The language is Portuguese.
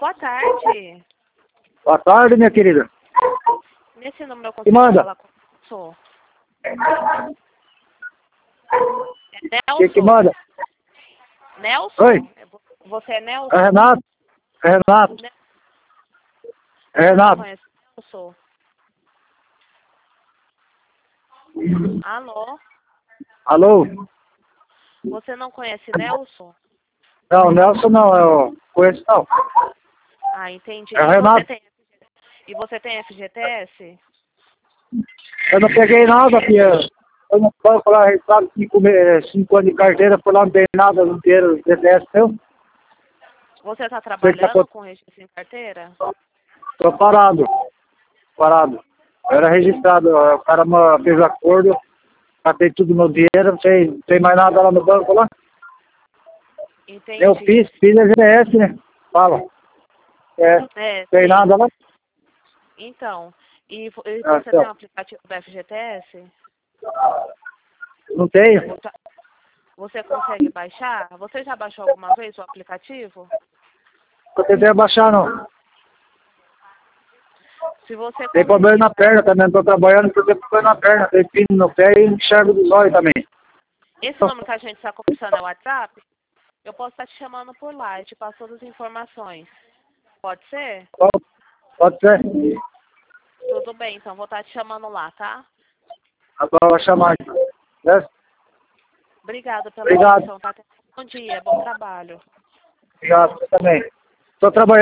boa tarde. Boa tarde, minha querida. Nesse número eu Que consigo manda? falar com o senhor. É Que Nelson? manda? Nelson? Oi? Você é Nelson? É Renato? É Renato? Ne- É Você não Renato? conhece Nelson? Alô? Alô? Você não conhece Nelson? Não, Nelson não, eu conheço não. Ah, entendi. É o Renato. E você tem FGTS? Eu não peguei nada, filha. Eu não posso falar registrado 5 anos de carteira, por lá não tem nada, não tem DTS seu. Você está Sei que trabalhando com registro em carteira? tô parado. Parado. Eu era registrado, o cara fez acordo, catei tudo no dinheiro, não tem mais nada lá no banco lá. Eu Entendi. fiz a GDS, né? Fala. Tem Sim. nada lá? Então, e Ah, você tem então. um aplicativo do FGTS? Não tenho. Você consegue baixar? Você já baixou alguma vez o aplicativo? Eu tentei baixar, não. Se você Tem problema na conseguir, perna também, não tô trabalhando porque tem problema na perna. Tem pino no pé e enxergo dos olhos também. esse número que a gente está conversando é o WhatsApp, eu posso estar te chamando por lá e te passo todas as informações. Pode ser? Pode ser? Tudo bem, então vou estar te chamando lá, tá? Agora eu vou chamar. Né? Obrigada pela Obrigado. atenção, tá? Bom dia, bom trabalho. Obrigado, você também. Estou trabalhando.